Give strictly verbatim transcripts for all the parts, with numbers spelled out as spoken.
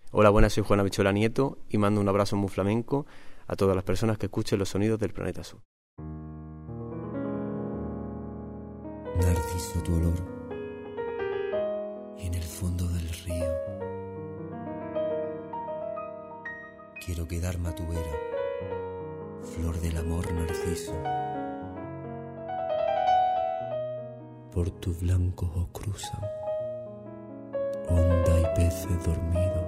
Hola, buenas, soy Juan Habichuela Nieto y mando un abrazo muy flamenco a todas las personas que escuchen los sonidos del planeta azul. Narciso, tu olor en el fondo del río. Quiero quedarme a tu vera, flor del amor, narciso. Por tus blancos ojos cruzan onda y peces dormidos,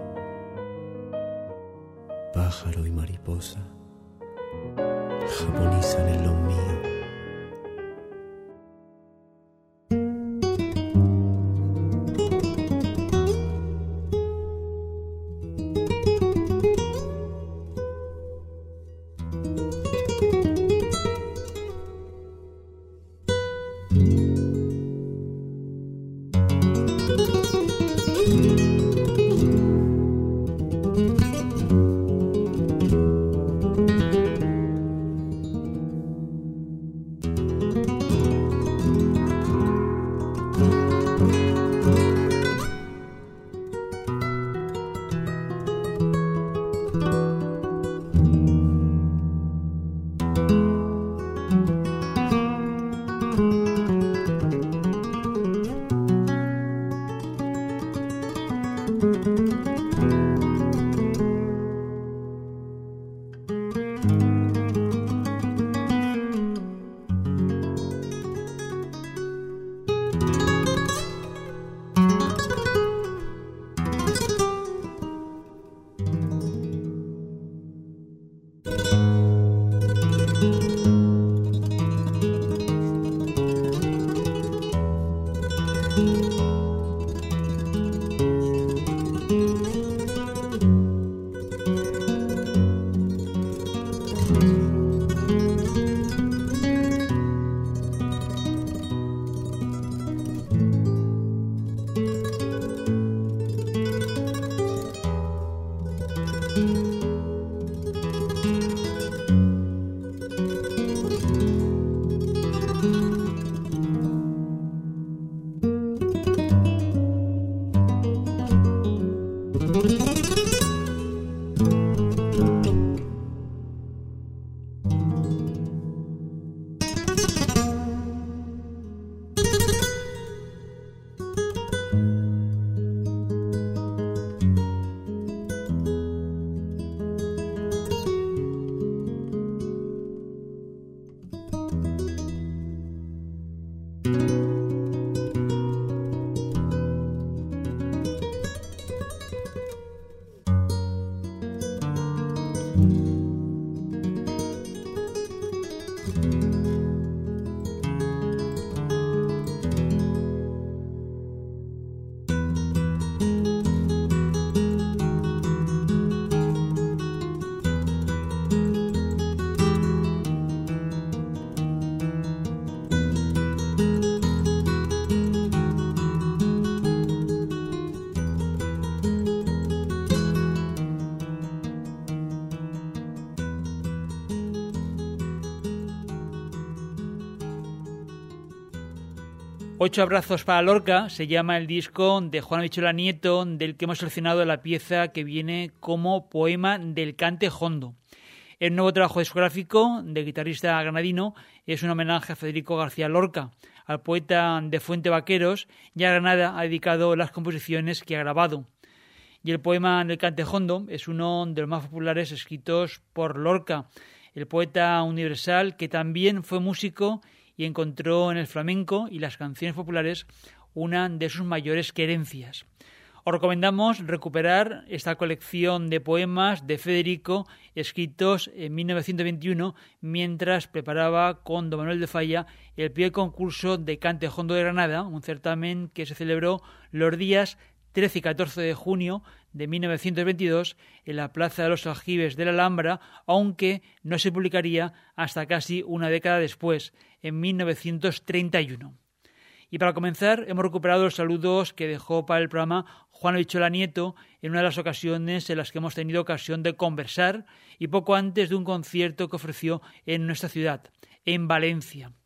pájaro y mariposa japonizan en los míos. Ocho abrazos para Lorca se llama el disco de Juan Habichuela Nieto, del que hemos seleccionado la pieza que viene como poema del cante jondo. El nuevo trabajo discográfico del guitarrista granadino es un homenaje a Federico García Lorca, al poeta de Fuente Vaqueros, y a Granada ha dedicado las composiciones que ha grabado. Y el poema del cante jondo es uno de los más populares escritos por Lorca, el poeta universal que también fue músico y encontró en el flamenco y las canciones populares una de sus mayores querencias. Os recomendamos recuperar esta colección de poemas de Federico escritos en mil novecientos veintiuno mientras preparaba con don Manuel de Falla el primer concurso de cante jondo de Granada, un certamen que se celebró los días trece y catorce de junio de mil novecientos veintidós en la Plaza de los Aljibes de la Alhambra, aunque no se publicaría hasta casi una década después, en mil novecientos treinta y uno. Y para comenzar, hemos recuperado los saludos que dejó para el programa Juan Habichuela Nieto en una de las ocasiones en las que hemos tenido ocasión de conversar y poco antes de un concierto que ofreció en nuestra ciudad, en Valencia.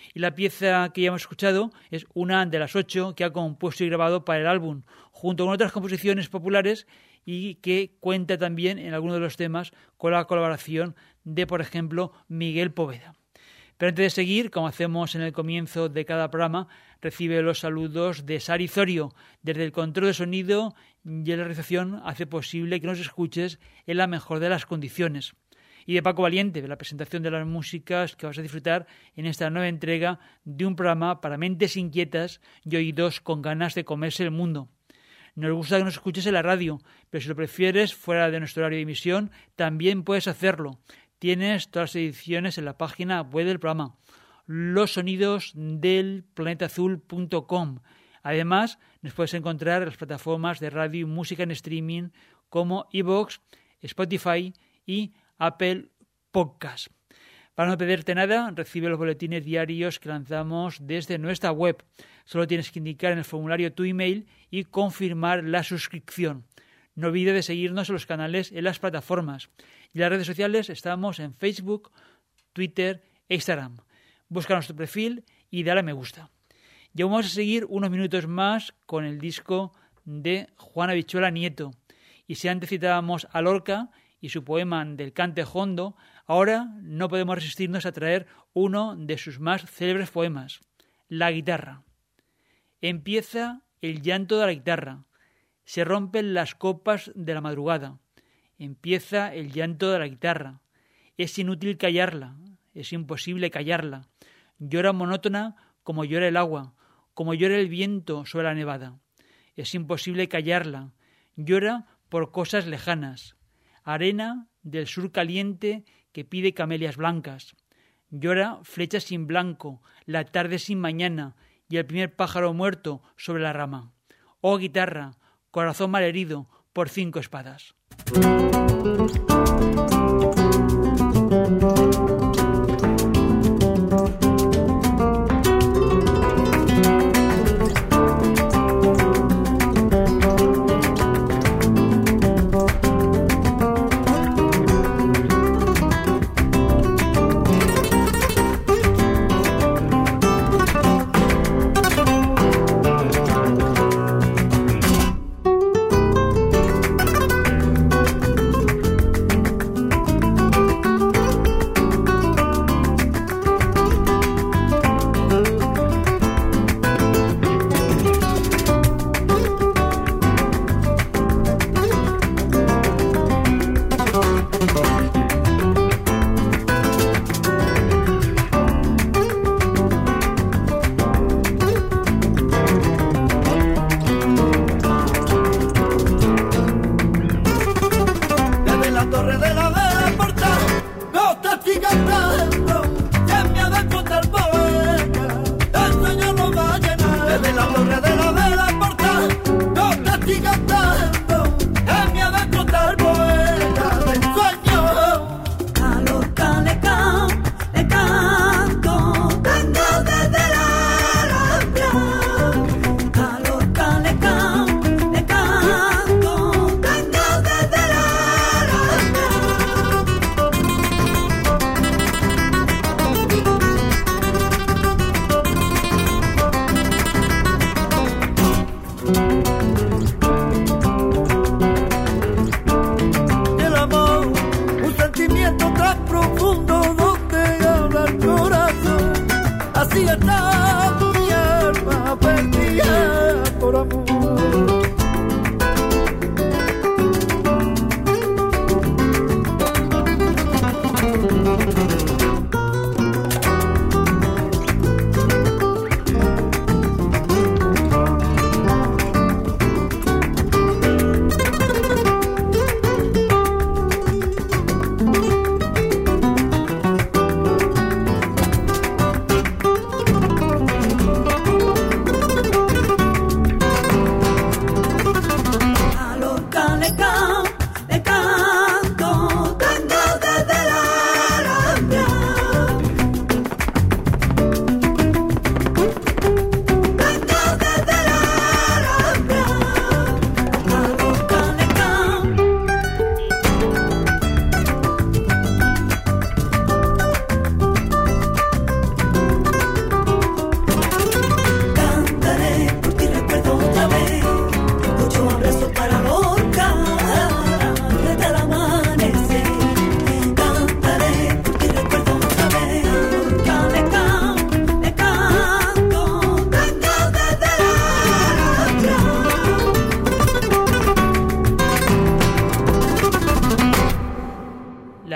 Y la pieza que ya hemos escuchado es una de las ocho que ha compuesto y grabado para el álbum, junto con otras composiciones populares y que cuenta también en algunos de los temas con la colaboración de, por ejemplo, Miguel Poveda. Pero antes de seguir, como hacemos en el comienzo de cada programa, recibe los saludos de Sari Zorio. Desde el control de sonido y la realización hace posible que nos escuches en la mejor de las condiciones. Y de Paco Valiente, de la presentación de las músicas que vas a disfrutar en esta nueva entrega de un programa para mentes inquietas y oídos con ganas de comerse el mundo. Nos gusta que nos escuches en la radio, pero si lo prefieres fuera de nuestro horario de emisión, también puedes hacerlo. Tienes todas las ediciones en la página web del programa, los sonidos del planeta azul punto com. Además, nos puedes encontrar en las plataformas de radio y música en streaming como iVoox, Spotify y Apple Podcast. Para no perderte nada, recibe los boletines diarios que lanzamos desde nuestra web. Solo tienes que indicar en el formulario tu email y confirmar la suscripción. No olvides de seguirnos en los canales en las plataformas. Y en las redes sociales estamos en Facebook, Twitter e Instagram. Busca nuestro perfil y dale a me gusta. Y vamos a seguir unos minutos más con el disco de Juan Habichuela Nieto. Y si antes citábamos a Lorca y su poema del cante hondo, ahora no podemos resistirnos a traer uno de sus más célebres poemas, La guitarra. Empieza el llanto de la guitarra. Se rompen las copas de la madrugada. Empieza el llanto de la guitarra. Es inútil callarla, es imposible callarla. Llora monótona como llora el agua, como llora el viento sobre la nevada. Es imposible callarla. Llora por cosas lejanas. Arena del sur caliente que pide camelias blancas. Llora flechas sin blanco, la tarde sin mañana y el primer pájaro muerto sobre la rama. Oh guitarra, corazón malherido por cinco espadas.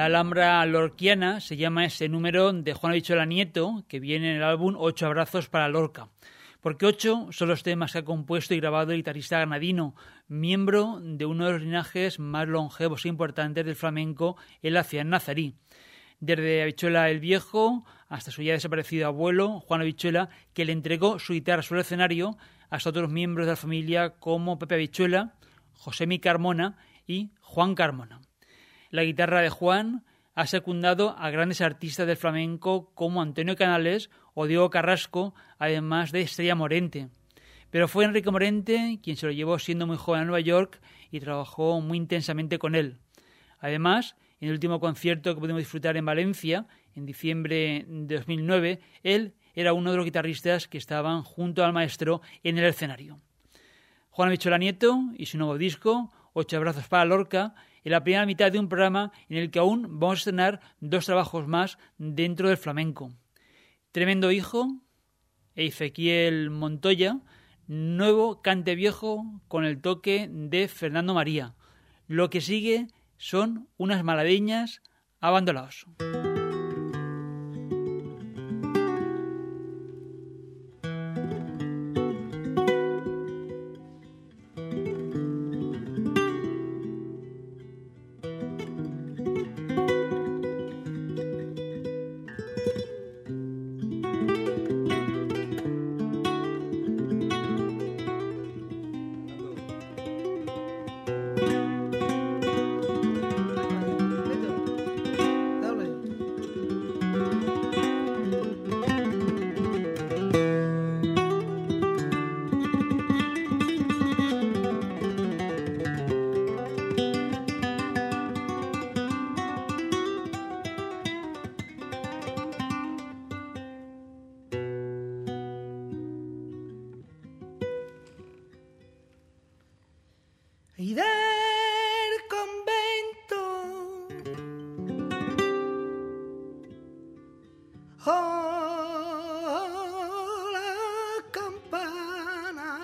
La Alhambra lorquiana se llama ese número de Juan Habichuela Nieto, que viene en el álbum Ocho abrazos para Lorca. Porque ocho son los temas que ha compuesto y grabado el guitarrista granadino, miembro de uno de los linajes más longevos e importantes del flamenco en la ciudad nazarí. Desde Habichuela el Viejo hasta su ya desaparecido abuelo, Juan Habichuela, que le entregó su guitarra sobre el escenario, hasta otros miembros de la familia como Pepe Habichuela, Josemi Carmona y Juan Carmona. La guitarra de Juan ha secundado a grandes artistas del flamenco como Antonio Canales o Diego Carrasco, además de Estrella Morente. Pero fue Enrique Morente quien se lo llevó siendo muy joven a Nueva York y trabajó muy intensamente con él. Además, en el último concierto que pudimos disfrutar en Valencia, en diciembre de dos mil nueve, él era uno de los guitarristas que estaban junto al maestro en el escenario. Juan Habichuela Nieto y su nuevo disco, Ocho abrazos para Lorca, en la primera mitad de un programa en el que aún vamos a estrenar dos trabajos más dentro del flamenco. Tremendo Hijo, Ezequiel Montoya, nuevo cante viejo con el toque de Fernando María. Lo que sigue son unas maladeñas abandonados. Y del convento oh, la campana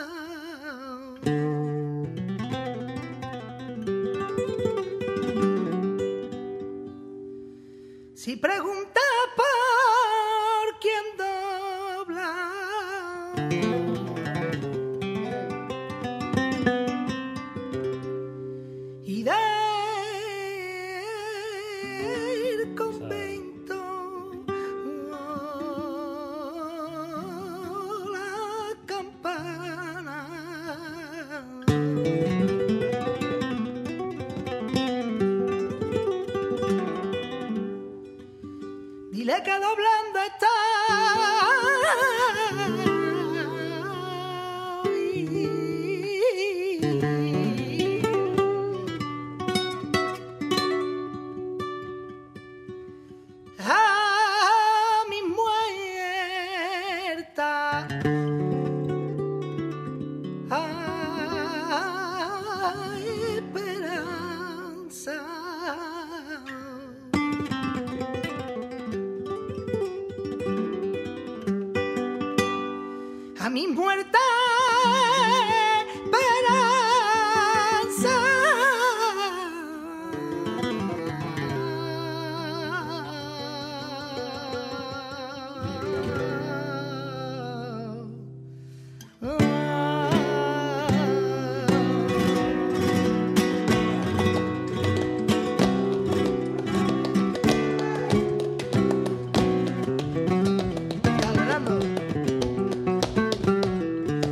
si pregunta por quién dobla y del convento oh, la campana dile que doblando está a mi muerta a esperanza a mi muerta esperanza Dale, Nando.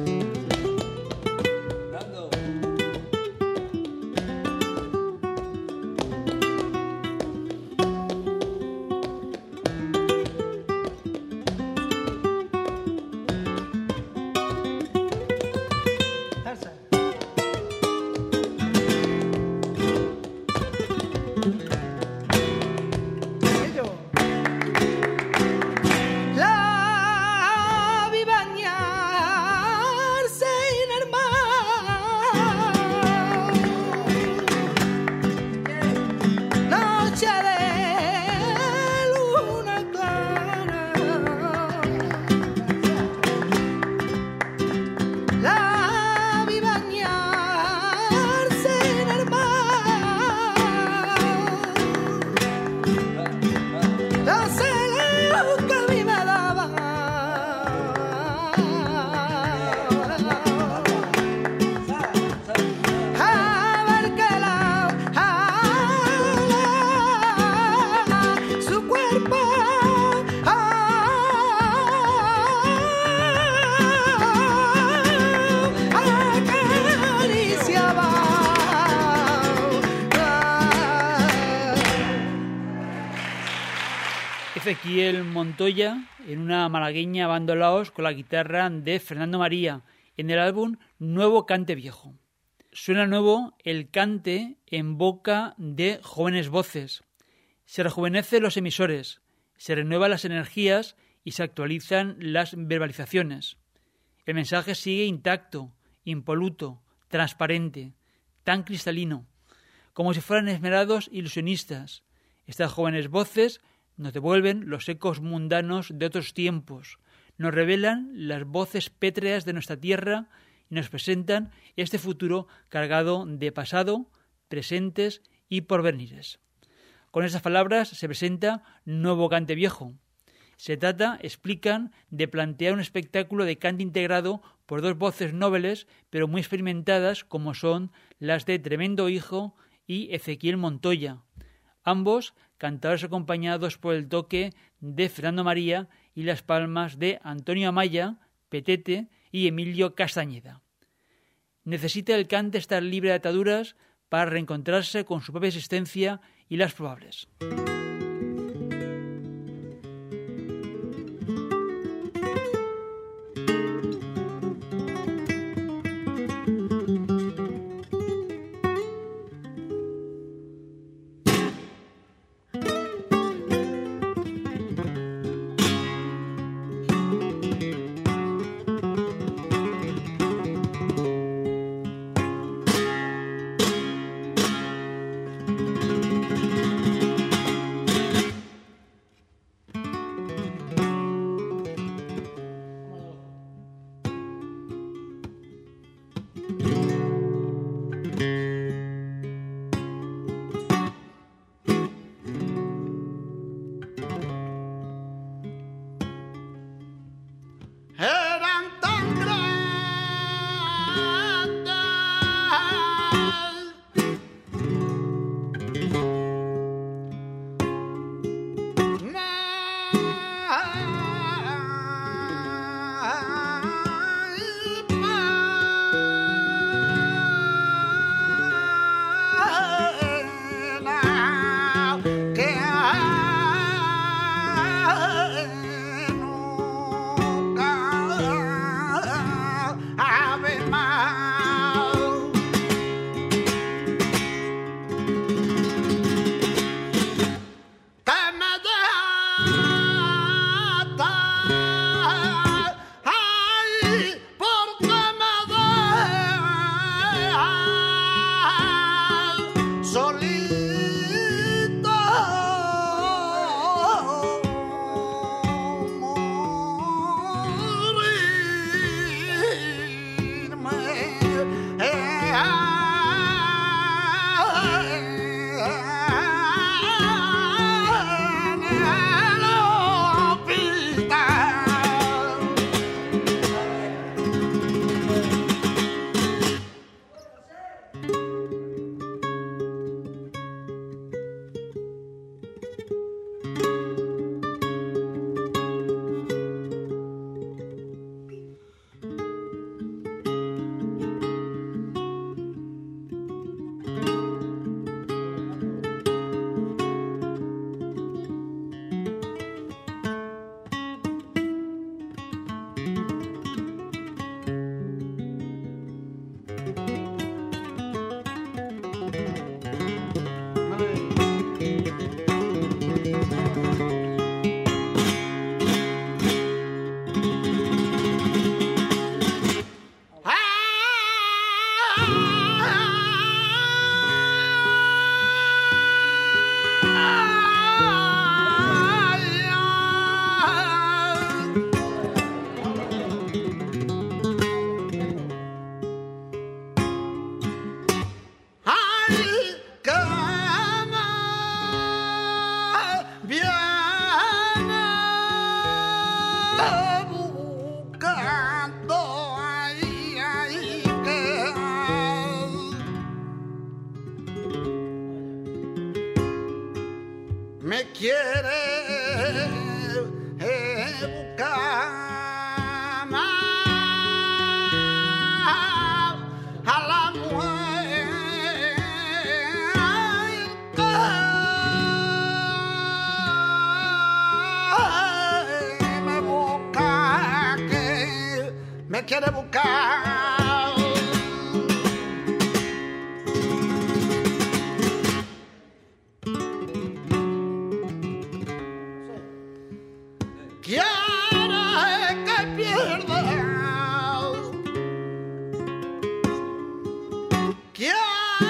Ezequiel Montoya en una malagueña Bandolaos con la guitarra de Fernando María en el álbum Nuevo Cante Viejo. Suena nuevo el cante en boca de jóvenes voces. Se rejuvenecen los emisores, se renuevan las energías y se actualizan las verbalizaciones. El mensaje sigue intacto, impoluto, transparente, tan cristalino, como si fueran esmerados ilusionistas. Estas jóvenes voces nos devuelven los ecos mundanos de otros tiempos, nos revelan las voces pétreas de nuestra tierra y nos presentan este futuro cargado de pasado, presentes y porvenires. Con estas palabras se presenta Nuevo Cante Viejo. Se trata, explican, de plantear un espectáculo de cante integrado por dos voces nobles pero muy experimentadas como son las de Tremendo Hijo y Ezequiel Montoya, ambos cantadores acompañados por el toque de Fernando María y las palmas de Antonio Amaya, Petete y Emilio Castañeda. Necesita el cante estar libre de ataduras para reencontrarse con su propia existencia y las probables. Me quiere buscar más a la mujer quiere buscar. Quiere que pierda. Quiere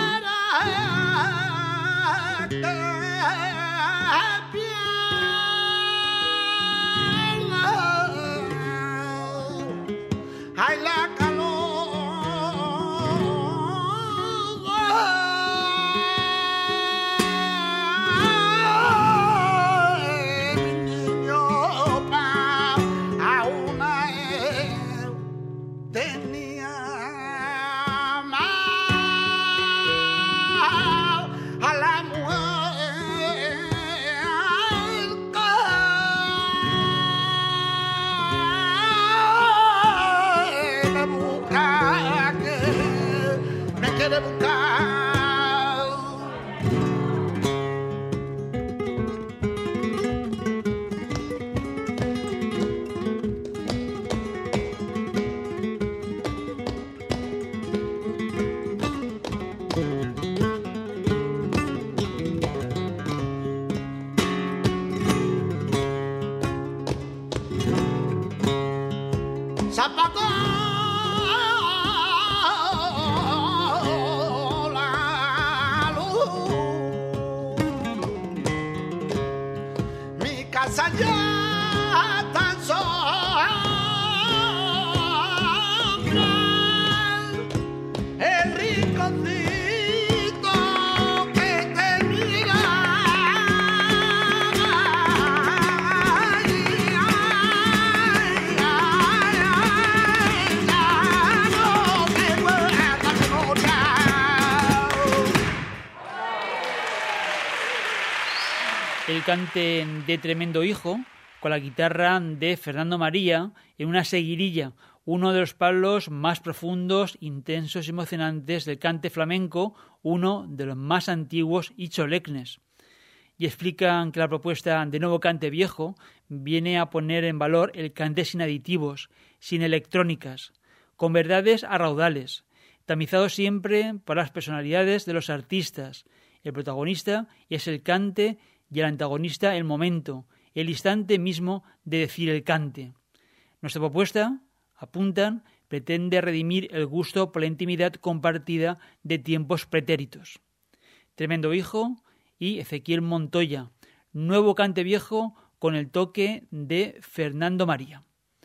El cante de Tremendo Hijo, con la guitarra de Fernando María, en una seguirilla, uno de los palos más profundos, intensos y emocionantes del cante flamenco, uno de los más antiguos y solemnes. Y explican que la propuesta de Nuevo Cante Viejo viene a poner en valor el cante sin aditivos, sin electrónicas, con verdades a raudales, tamizado siempre por las personalidades de los artistas. El protagonista es el cante y el antagonista el momento, el instante mismo de decir el cante. Nuestra propuesta, apuntan, pretende redimir el gusto por la intimidad compartida de tiempos pretéritos. Tremendo Hijo y Ezequiel Montoya, Nuevo Cante Viejo con el toque de Fernando María.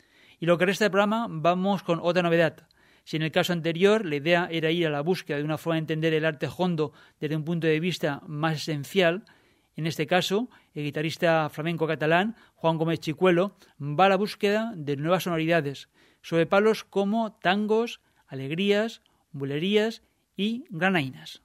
Y lo que resta del programa, vamos con otra novedad. Si en el caso anterior la idea era ir a la búsqueda de una forma de entender el arte hondo desde un punto de vista más esencial, en este caso, el guitarrista flamenco catalán Juan Gómez Chicuelo va a la búsqueda de nuevas sonoridades, sobre palos como tangos, alegrías, bulerías y granainas.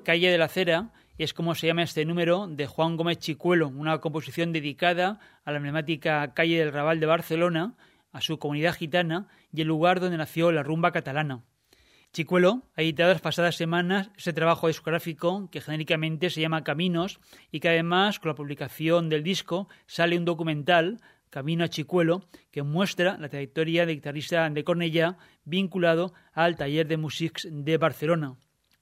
Calle de la Cera es como se llama este número de Juan Gómez Chicuelo, una composición dedicada a la emblemática calle del Raval de Barcelona, a su comunidad gitana y el lugar donde nació la rumba catalana. Chicuelo ha editado las pasadas semanas ese trabajo discográfico que genéricamente se llama Caminos y que además con la publicación del disco sale un documental, Camino a Chicuelo, que muestra la trayectoria del guitarrista de Cornellá vinculado al Taller de Musics de Barcelona.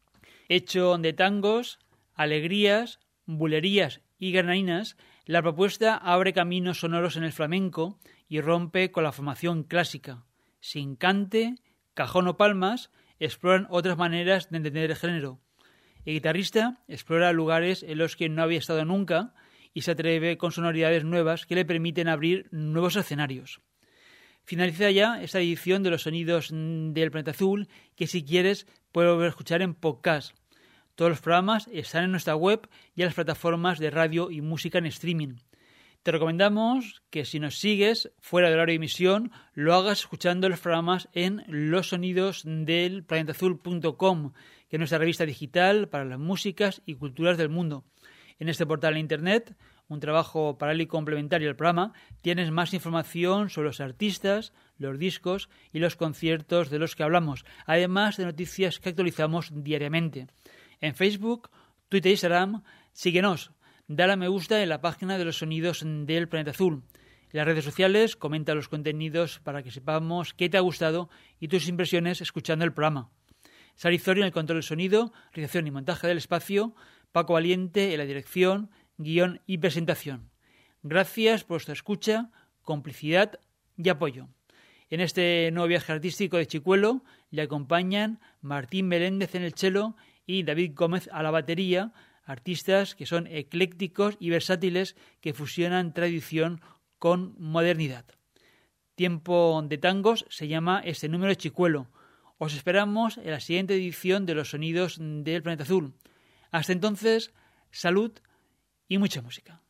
Hecho de tangos, alegrías, bulerías y granadinas, la propuesta abre caminos sonoros en el flamenco y rompe con la formación clásica. Sin cante, cajón o palmas, exploran otras maneras de entender el género. El guitarrista explora lugares en los que no había estado nunca y se atreve con sonoridades nuevas que le permiten abrir nuevos escenarios. Finaliza ya esta edición de los sonidos del Planeta Azul, que si quieres puedes volver a escuchar en podcast. Todos los programas están en nuestra web y en las plataformas de radio y música en streaming. Te recomendamos que si nos sigues fuera del horario de emisión, lo hagas escuchando los programas en los sonidos del planeta azul punto com, que es nuestra revista digital para las músicas y culturas del mundo. En este portal de internet, un trabajo paralelo y complementario al programa, tienes más información sobre los artistas, los discos y los conciertos de los que hablamos, además de noticias que actualizamos diariamente. En Facebook, Twitter e Instagram, síguenos. Dale a me gusta en la página de los sonidos del Planeta Azul. En las redes sociales, comenta los contenidos para que sepamos qué te ha gustado y tus impresiones escuchando el programa. Sari Zorio en el control del sonido, realización y montaje del espacio, Paco Valiente en la dirección, guión y presentación. Gracias por vuestra escucha, complicidad y apoyo. En este nuevo viaje artístico de Chicuelo le acompañan Martín Meléndez en el cello y David Gómez a la batería, artistas que son eclécticos y versátiles que fusionan tradición con modernidad. Tiempo de tangos se llama este número de Chicuelo. Os esperamos en la siguiente edición de los sonidos del Planeta Azul. Hasta entonces, salud y mucha música.